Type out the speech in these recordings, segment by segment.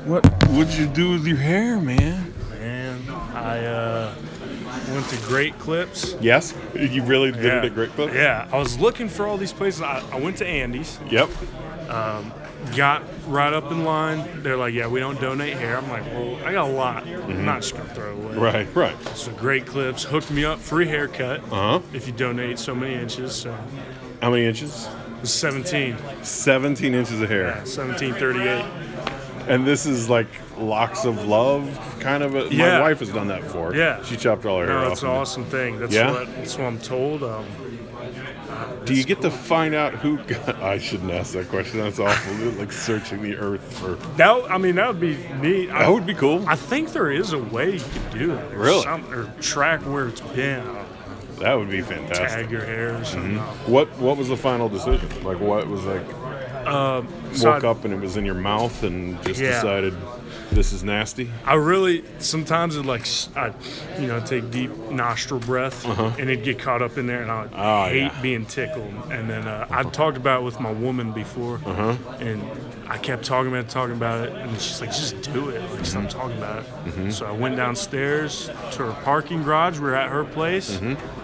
What would you do with your hair, man? Man, I went to Great Clips. Yes? You really did it at Great Clips? Yeah, I was looking for all these places. I went to Andy's. Yep. Got right up in line. They're like, yeah, we don't donate hair. I'm like, well, I got a lot. I'm not just going to throw it away. Right. So Great Clips hooked me up, free haircut if you donate so many inches. So How many inches? it was 17. 17 inches of hair. Yeah, 1738. And this is like locks of love, kind of. My Yeah. wife has done that before. Yeah. She chopped all her hair No, off. it's an awesome thing. That's what I'm told. Do you get to find out who got... I shouldn't ask that question. That's awful. Like searching the earth for... That would be neat. That would be cool. I think there is a way you could do it. Really? Or track where it's been. That would be fantastic. Tag your hair or something. What was the final decision? Like, what was like... woke up and it was in your mouth and just decided this is nasty? I really, sometimes it I take deep nostril breath and it'd get caught up in there and I hate being tickled. And then I'd talked about it with my woman before and I kept talking about it and she's like, just do it. Like, stop talking about it. So I went downstairs to her parking garage. We're at her place.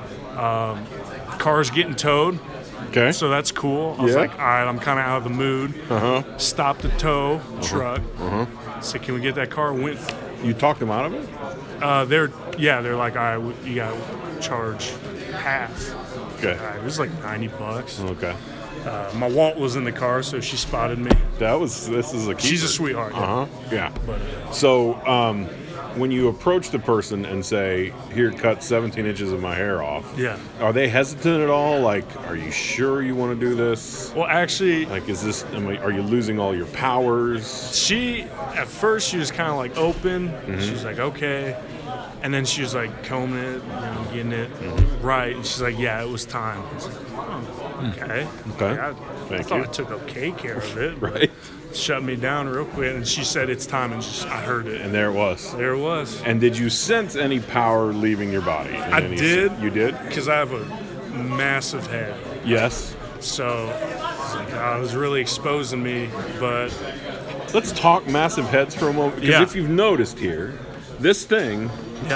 Car's getting towed. Okay. So that's cool. I was like, all right, I'm kind of out of the mood. Stopped the tow truck. Said, can we get that car? Went. You talked them out of it? They're like, all right, you got to charge half. Okay. All right, it was like $90. Okay. My Walt was in the car, so she spotted me. This is a keeper. She's a sweetheart. Yeah. But, So, when you approach the person and say, here, cut 17 inches of my hair off, are they hesitant at all? Like, are you sure you want to do this? Well, actually... Like, are you losing all your powers? At first, she was kind of like open. She was like, okay. And then she was like combing it, getting it right. And she's like, yeah, it was time. I was like, oh, okay. Okay. I thought I took okay care of it. Right. Shut me down real quick, and she said it's time, and I heard it. And there it was. There it was. And did you sense any power leaving your body? I did. You did? Because I have a massive head. Yes. So it was really exposing me, but... Let's talk massive heads for a moment. Because if you've noticed here, this thing,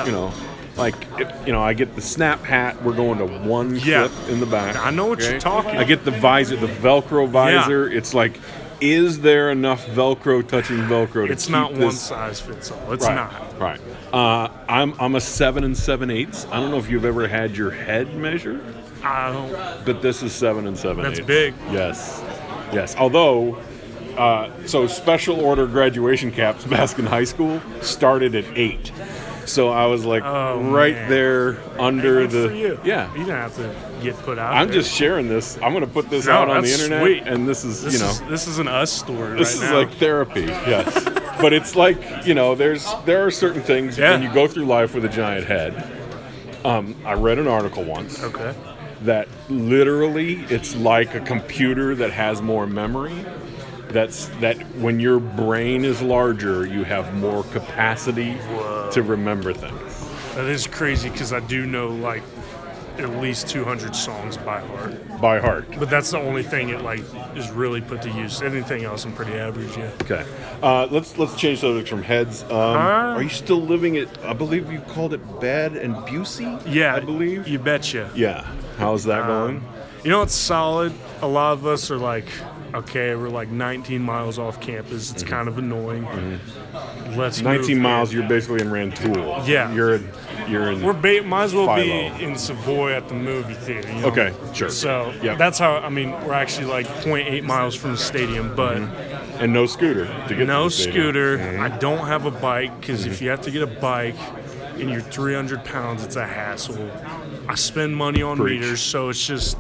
I get the snap hat. We're going to one clip in the back. I know what you're talking. I get the visor, the Velcro visor. Yeah. It's like, is there enough Velcro touching Velcro to It's keep not this? one size fits all. It's not. Right. I'm a 7 7/8. I don't know if you've ever had your head measured. I don't. But this is 7 7/8. That's big. Yes. Although, so special order graduation caps back in high school started at 8. So I was like there under the. For you. Yeah. You didn't have to get put out. I'm just sharing this. I'm going to put this out on the internet. Sweet. And this is, This is an us story. This is like therapy. Yes. But it's like, there are certain things when you go through life with a giant head. I read an article once. Okay. That literally it's like a computer that has more memory. That when your brain is larger, you have more capacity to remember things. That is crazy because I do know like at least 200 songs by heart. By heart. But that's the only thing it is really put to use. Anything else, I'm pretty average. Yeah. Okay. Let's change subjects from heads. Are you still living at? I believe you called it Bed and Busey. Yeah, I believe. You betcha. Yeah. How's that going? It's solid. A lot of us are like, okay, we're like 19 miles off campus. It's kind of annoying. Let's 19 move miles. in. You're basically in Rantoul. Yeah. You're in. Might as well Philo. be in Savoy at the movie theater. Okay, sure. So that's how. We're actually like 0.8 miles from the stadium, but and no scooter to get. No to the stadium. scooter. I don't have a bike because if you have to get a bike and you're 300 pounds, it's a hassle. I spend money on meters, so it's just.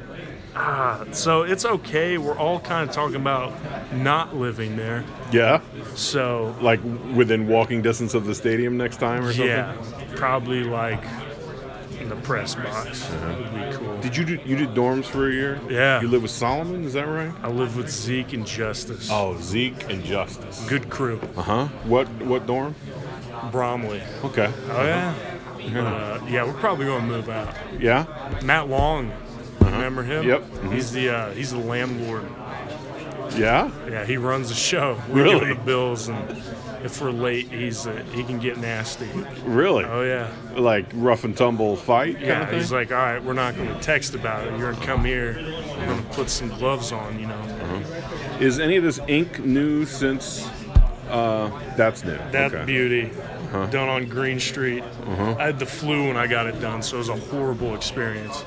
So it's okay. We're all kind of talking about not living there. Yeah. So like within walking distance of the stadium next time or something. Yeah, probably like in the press box. Would be cool. Did you did dorms for a year? Yeah. You live with Solomon, is that right? I live with Zeke and Justice. Oh, Zeke and Justice. Good crew. What dorm? Bromley. Okay. Oh yeah. We're probably going to move out. Yeah. Matt Long. Remember him? Yep. He's the landlord. Yeah? Yeah, he runs the show. We're Really? giving the bills, and if we're late, he can get nasty. Really? Oh yeah. Like rough and tumble fight kind Yeah, of thing? he's like, all right, we're not going to text about it. You're going to come here. We're going to put some gloves on, you know. Is any of this ink new since that's new? That okay. beauty done on Green Street. I had the flu when I got it done, so it was a horrible experience.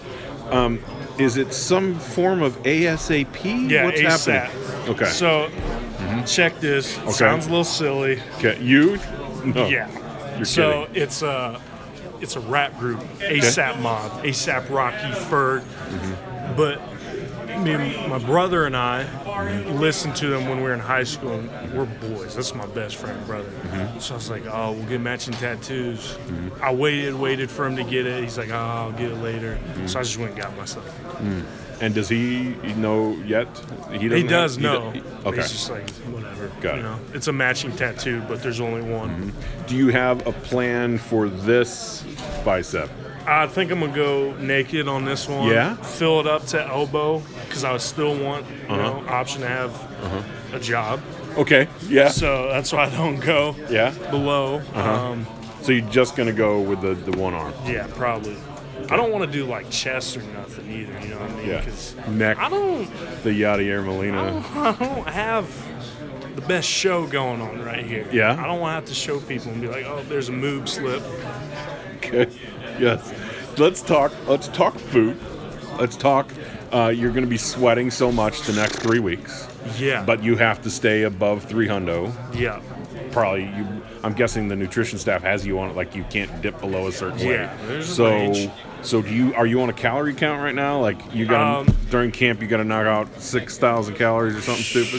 Is it some form of ASAP? Yeah, What's ASAP. happening? Okay. So check this. It sounds a little silly. Okay. You? No. Yeah. You're So kidding. it's a rap group, ASAP Mob, ASAP Rocky, Ferg. But me and my brother and I listened to them when we were in high school. And we're boys. That's my best friend, brother. So I was like, oh, we'll get matching tattoos. I waited for him to get it. He's like, oh, I'll get it later. So I just went and got myself. And does he know yet? He does know. Okay. He's just like, whatever. Got it. You know, it's a matching tattoo, but there's only one. Do you have a plan for this bicep? I think I'm gonna go naked on this one. Yeah? Fill it up to elbow because I still want option to have a job. Okay. Yeah. So that's why I don't go Yeah. below. So you're just gonna go with the one arm? Yeah, probably. I don't want to do like chest or nothing either. You know what I mean? Yeah. 'Cause Neck. I don't The Yadier Molina. have the best show going on right here. Yeah? I don't want to have to show people and be like, oh, there's a moob slip. Okay. Yes. Let's talk food. Let's talk. You're going to be sweating so much the next 3 weeks, Yeah. but you have to stay above 300. yeah. Probably, I'm guessing the nutrition staff has you on it, like you can't dip below a certain weight. Yeah, there's a So, range. so are you on a calorie count right now? Like you got during camp, you got to knock out 6,000 calories or something stupid.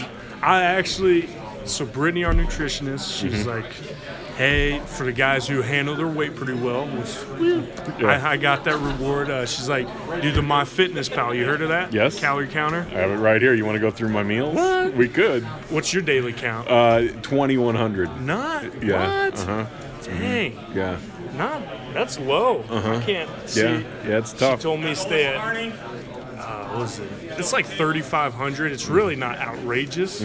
So Brittany, our nutritionist, she's like, hey, for the guys who handle their weight pretty well, which I got that reward. She's like, do the MyFitnessPal. You heard of that? Yes. Calorie counter. I have it right here. You want to go through my meals? What? We could. What's your daily count? 2,100. Not. Yeah. What? Dang. Yeah. Not. That's low. I can't see. Yeah. Yeah. It's She tough. told me to stay at, what is it? It's like 3,500. It's really not outrageous.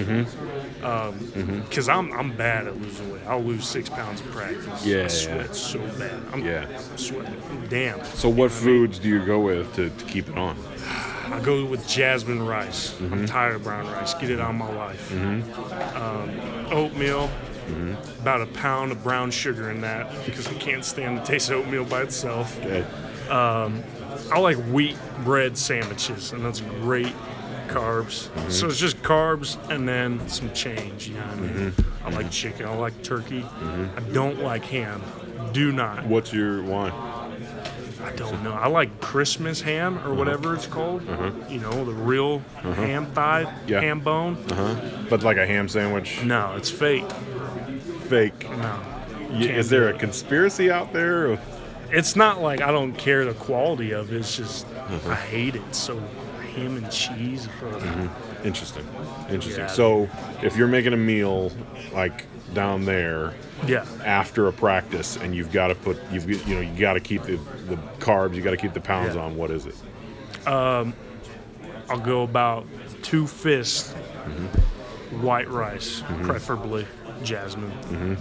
Because I'm bad at losing weight. I'll lose 6 pounds in practice. Yeah, I sweat so bad. I'm sweating. Damn. So what foods do you go with to keep it on? I go with jasmine rice. I'm tired of brown rice. Get it out of my life. Oatmeal. About a pound of brown sugar in that because I can't stand the taste of oatmeal by itself. Okay. I like wheat bread sandwiches, and that's great carbs. So it's just carbs and then some change. You know what I mean? I like chicken. I like turkey. I don't like ham. Do not. What's your wine? I don't know. I like Christmas ham or whatever it's called. You know, the real ham thigh, Yeah. ham bone. But like a ham sandwich, No, it's fake. fake. No. Is there a conspiracy out there? It's not like I don't care the quality of it. It's just I hate it. So ham and cheese. Interesting. Yeah. So if you're making a meal like down there Yeah. after a practice and you've got to you got to keep the carbs, you got to keep the pounds Yeah. on. What is it? I'll go about 2 fists white rice, preferably jasmine.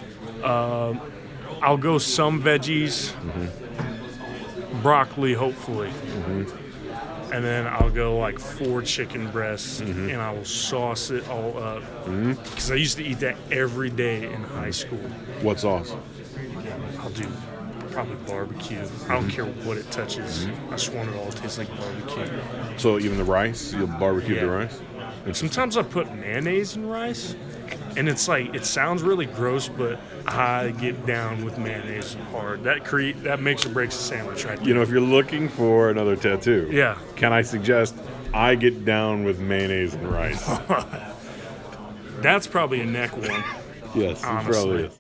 I'll go some veggies, broccoli, hopefully. And then I'll go like 4 chicken breasts, and I will sauce it all up. Because I used to eat that every day in high school. What sauce? I'll do probably barbecue. I don't care what it touches. I just want it all to taste like barbecue. So even the rice, you'll barbecue the Yeah. rice? Sometimes I put mayonnaise in rice, and it's like it sounds really gross, but I get down with mayonnaise hard. That makes or breaks a sandwich right there. You know, if you're looking for another tattoo, Yeah. can I suggest I get down with mayonnaise and rice? That's probably a neck one. Yes, it Honestly. probably is.